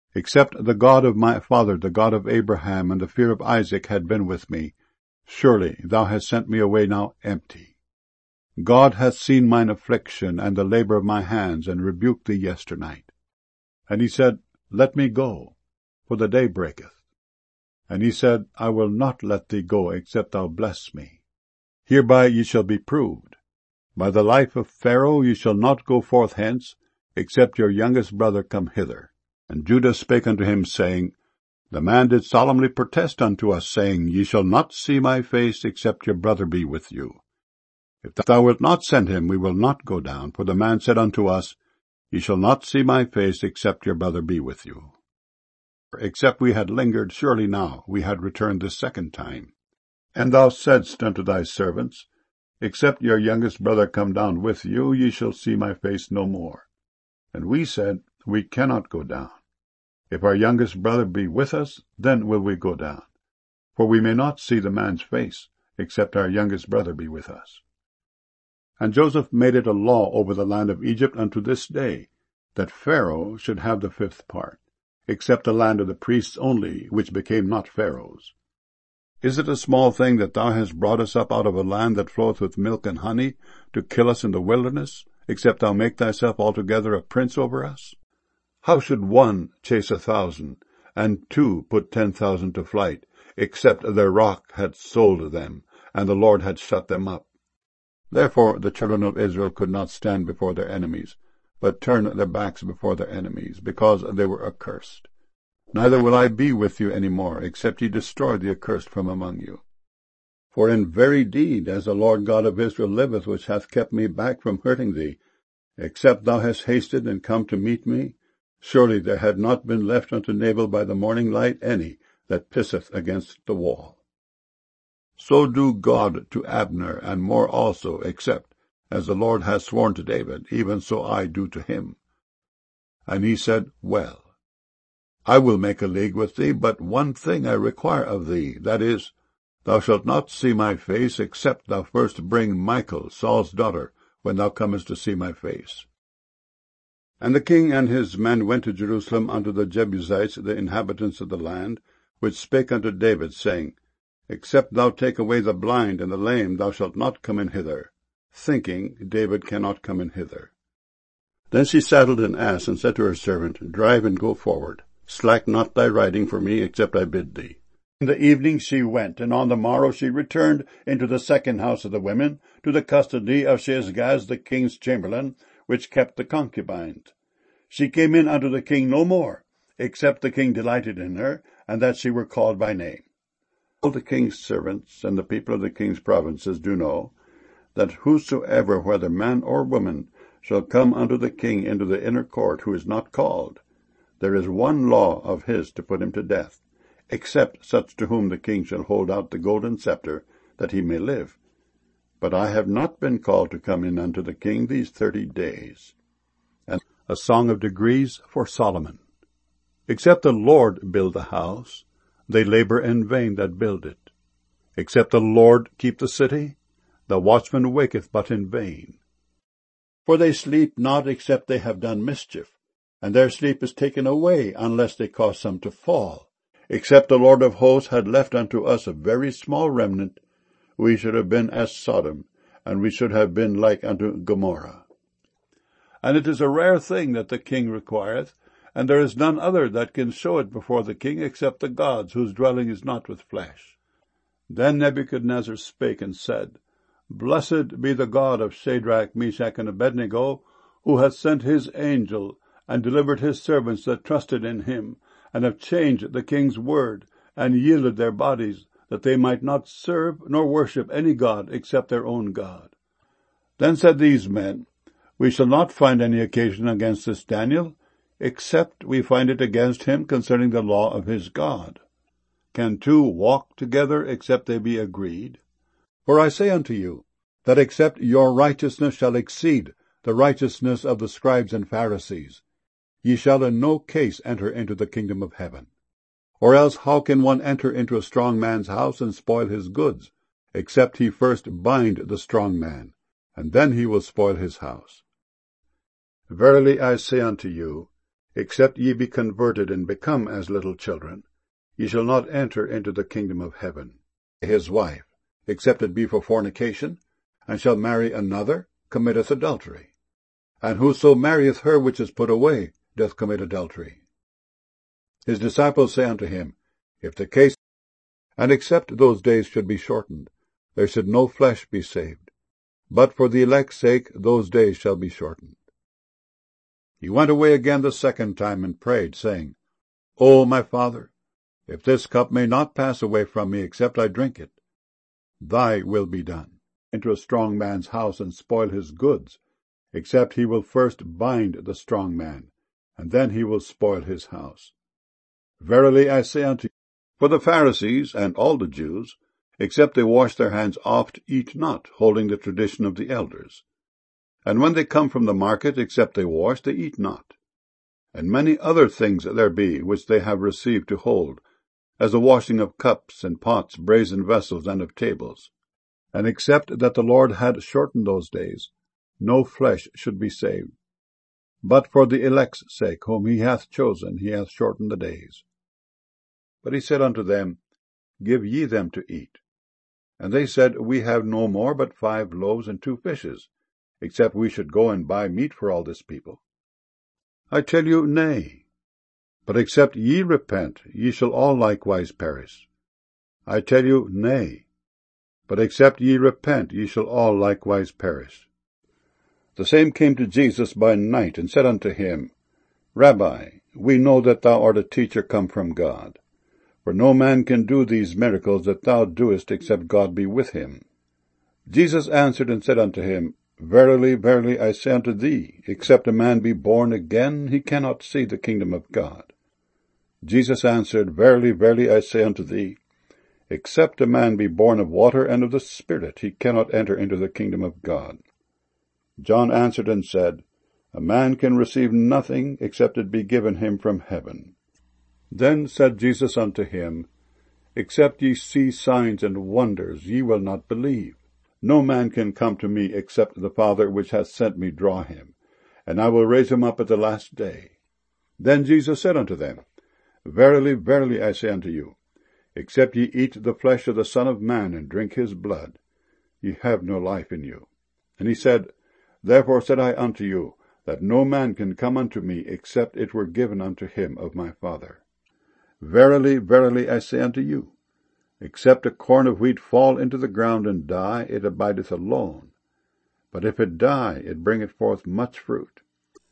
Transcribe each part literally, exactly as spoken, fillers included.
Except the God of my father, the God of Abraham, and the fear of Isaac had been with me, surely thou hast sent me away now empty. God hath seen mine affliction and the labor of my hands, and rebuked thee yesternight. And he said, Let me go, for the day breaketh. And he said, I will not let thee go, except thou bless me. Hereby ye shall be proved. By the life of Pharaoh ye shall not go forth hence, except your youngest brother come hither. And Judah spake unto him, saying, The man did solemnly protest unto us, saying, Ye shall not see my face, except your brother be with you. If thou wilt not send him, we will not go down. For the man said unto us, Ye shall not see my face, except your brother be with you. Except we had lingered, surely now we had returned this second time. And thou saidst unto thy servants, Except your youngest brother come down with you, ye shall see my face no more. And we said, We cannot go down. If our youngest brother be with us, then will we go down. For we may not see the man's face, except our youngest brother be with us. And Joseph made it a law over the land of Egypt unto this day, that Pharaoh should have the fifth part, except the land of the priests only, which became not Pharaoh's. Is it a small thing that thou hast brought us up out of a land that floweth with milk and honey, to kill us in the wilderness, except thou make thyself altogether a prince over us? How should one chase a thousand, and two put ten thousand to flight, except their rock had sold them, and the Lord had shut them up? Therefore the children of Israel could not stand before their enemies, but turned their backs before their enemies, because they were accursed. Neither will I be with you any more, except ye destroy the accursed from among you. For in very deed, as the Lord God of Israel liveth, which hath kept me back from hurting thee, except thou hast hasted and come to meet me, surely there had not been left unto Nabal by the morning light any that pisseth against the wall. So do God to Abner, and more also, except, as the Lord hath sworn to David, even so I do to him. And he said, Well, I will make a league with thee, but one thing I require of thee, that is, thou shalt not see my face, except thou first bring Michal, Saul's daughter, when thou comest to see my face. And the king and his men went to Jerusalem unto the Jebusites, the inhabitants of the land, which spake unto David, saying, Except thou take away the blind and the lame, thou shalt not come in hither, thinking, David cannot come in hither. Then she saddled an ass, and said to her servant, Drive and go forward. Slack not thy riding for me, except I bid thee. In the evening she went, and on the morrow she returned into the second house of the women, to the custody of Shaashgaz the king's chamberlain, which kept the concubines. She came in unto the king no more, except the king delighted in her, and that she were called by name. All the king's servants and the people of the king's provinces do know, that whosoever, whether man or woman, shall come unto the king into the inner court, who is not called, there is one law of his to put him to death, except such to whom the king shall hold out the golden scepter, that he may live. But I have not been called to come in unto the king these thirty days. And a song of degrees for Solomon. Except the Lord build the house, they labor in vain that build it. Except the Lord keep the city, the watchman waketh but in vain. For they sleep not except they have done mischief, and their sleep is taken away, unless they cause some to fall. Except the Lord of hosts had left unto us a very small remnant, we should have been as Sodom, and we should have been like unto Gomorrah. And it is a rare thing that the king requireth, and there is none other that can show it before the king, except the gods, whose dwelling is not with flesh. Then Nebuchadnezzar spake and said, Blessed be the God of Shadrach, Meshach, and Abednego, who hath sent his angel, and delivered his servants that trusted in him, and have changed the king's word, and yielded their bodies, that they might not serve nor worship any god except their own God. Then said these men, We shall not find any occasion against this Daniel, except we find it against him concerning the law of his God. Can two walk together except they be agreed? For I say unto you, that except your righteousness shall exceed the righteousness of the scribes and Pharisees, ye shall in no case enter into the kingdom of heaven. Or else how can one enter into a strong man's house and spoil his goods, except he first bind the strong man, and then he will spoil his house? Verily I say unto you, Except ye be converted and become as little children, ye shall not enter into the kingdom of heaven. His wife, except it be for fornication, and shall marry another, committeth adultery. And whoso marrieth her which is put away doth commit adultery. His disciples say unto him, If the case, and except those days should be shortened, there should no flesh be saved. But for the elect's sake those days shall be shortened. He went away again the second time, and prayed, saying, O my Father, if this cup may not pass away from me, except I drink it, thy will be done. Into a strong man's house, and spoil his goods, except he will first bind the strong man, and then he will spoil his house. Verily I say unto you, for the Pharisees and all the Jews, except they wash their hands oft, eat not, holding the tradition of the elders. And when they come from the market, except they wash, they eat not. And many other things there be, which they have received to hold, as the washing of cups and pots, brazen vessels, and of tables. And except that the Lord had shortened those days, no flesh should be saved. But for the elect's sake, whom he hath chosen, he hath shortened the days. But he said unto them, Give ye them to eat. And they said, We have no more but five loaves and two fishes, except we should go and buy meat for all this people. I tell you, nay. But except ye repent, ye shall all likewise perish. I tell you, nay. But except ye repent, ye shall all likewise perish. The same came to Jesus by night, and said unto him, Rabbi, we know that thou art a teacher come from God. For no man can do these miracles that thou doest, except God be with him. Jesus answered and said unto him, Verily, verily, I say unto thee, except a man be born again, he cannot see the kingdom of God. Jesus answered, Verily, verily, I say unto thee, except a man be born of water and of the Spirit, he cannot enter into the kingdom of God. John answered and said, A man can receive nothing, except it be given him from heaven. Then said Jesus unto him, Except ye see signs and wonders, ye will not believe. No man can come to me, except the Father which hath sent me draw him, and I will raise him up at the last day. Then Jesus said unto them, Verily, verily, I say unto you, except ye eat the flesh of the Son of Man, and drink his blood, ye have no life in you. And he said, Therefore said I unto you, that no man can come unto me, except it were given unto him of my Father. Verily, verily, I say unto you, except a corn of wheat fall into the ground and die, it abideth alone. But if it die, it bringeth forth much fruit.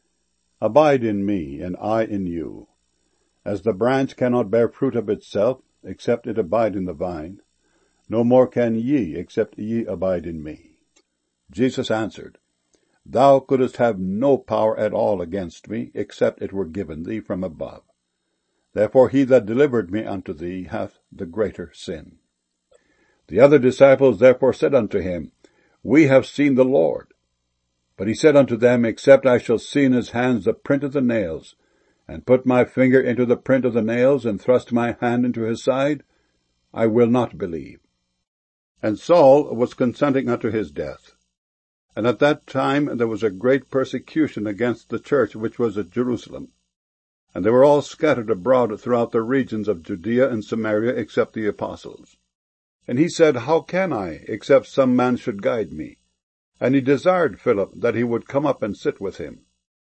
Abide in me, and I in you. As the branch cannot bear fruit of itself, except it abide in the vine, no more can ye, except ye abide in me. Jesus answered, Thou couldst have no power at all against me, except it were given thee from above. Therefore he that delivered me unto thee hath the greater sin. The other disciples therefore said unto him, We have seen the Lord. But he said unto them, Except I shall see in his hands the print of the nails, and put my finger into the print of the nails, and thrust my hand into his side, I will not believe. And Saul was consenting unto his death. And at that time there was a great persecution against the church which was at Jerusalem. And they were all scattered abroad throughout the regions of Judea and Samaria, except the apostles. And he said, How can I, except some man should guide me? And he desired Philip that he would come up and sit with him.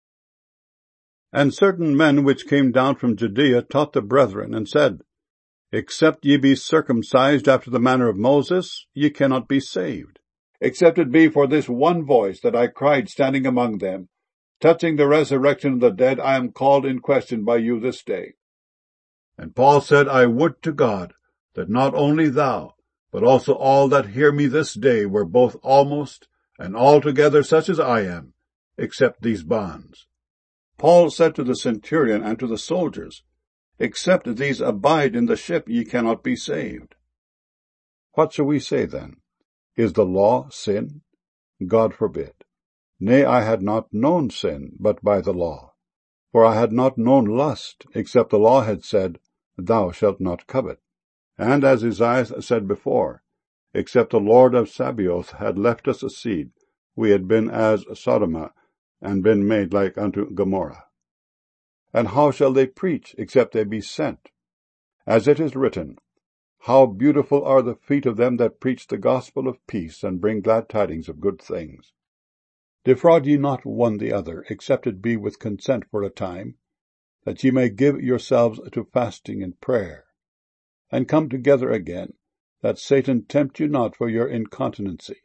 And certain men which came down from Judea taught the brethren, and said, Except ye be circumcised after the manner of Moses, ye cannot be saved. Except it be for this one voice that I cried standing among them, Touching the resurrection of the dead, I am called in question by you this day. And Paul said, I would to God that not only thou, but also all that hear me this day were both almost and altogether such as I am, except these bonds. Paul said to the centurion and to the soldiers, Except these abide in the ship, ye cannot be saved. What shall we say then? Is the law sin? God forbid. Nay, I had not known sin, but by the law. For I had not known lust, except the law had said, Thou shalt not covet. And as Isaiah said before, except the Lord of Sabaoth had left us a seed, we had been as Sodom, and been made like unto Gomorrah. And how shall they preach, except they be sent? As it is written, How beautiful are the feet of them that preach the gospel of peace, and bring glad tidings of good things. Defraud ye not one the other, except it be with consent for a time, that ye may give yourselves to fasting and prayer, and come together again, that Satan tempt you not for your incontinency.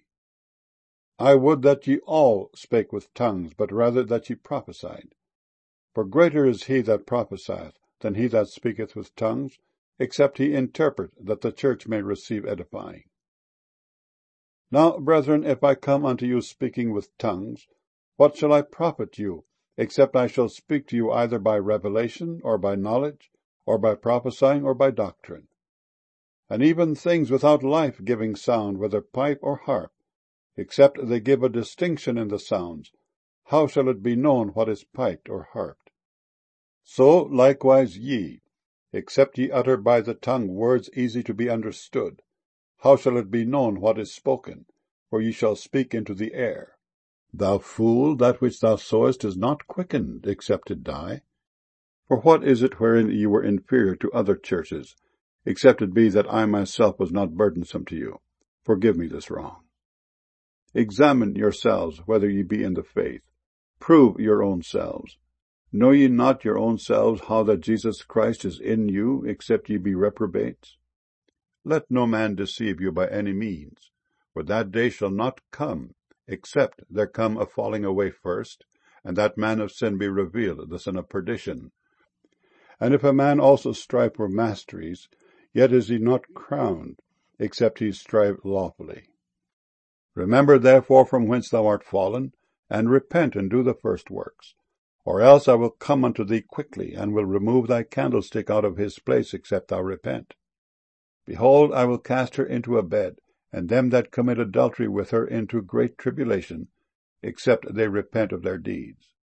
I would that ye all spake with tongues, but rather that ye prophesied. For greater is he that prophesieth than he that speaketh with tongues, except he interpret, that the church may receive edifying. Now, brethren, if I come unto you speaking with tongues, what shall I profit you, except I shall speak to you either by revelation, or by knowledge, or by prophesying, or by doctrine? And even things without life-giving sound, whether pipe or harp, except they give a distinction in the sounds, how shall it be known what is piped or harped? So likewise ye, except ye utter by the tongue words easy to be understood, how shall it be known what is spoken? For ye shall speak into the air. Thou fool, that which thou sowest is not quickened, except it die. For what is it wherein ye were inferior to other churches, except it be that I myself was not burdensome to you? Forgive me this wrong. Examine yourselves whether ye be in the faith. Prove your own selves. Know ye not your own selves how that Jesus Christ is in you, except ye be reprobates? Let no man deceive you by any means, for that day shall not come, except there come a falling away first, and that man of sin be revealed, the son of perdition. And if a man also strive for masteries, yet is he not crowned, except he strive lawfully. Remember therefore from whence thou art fallen, and repent and do the first works. Or else I will come unto thee quickly, and will remove thy candlestick out of his place, except thou repent. Behold, I will cast her into a bed, and them that commit adultery with her into great tribulation, except they repent of their deeds.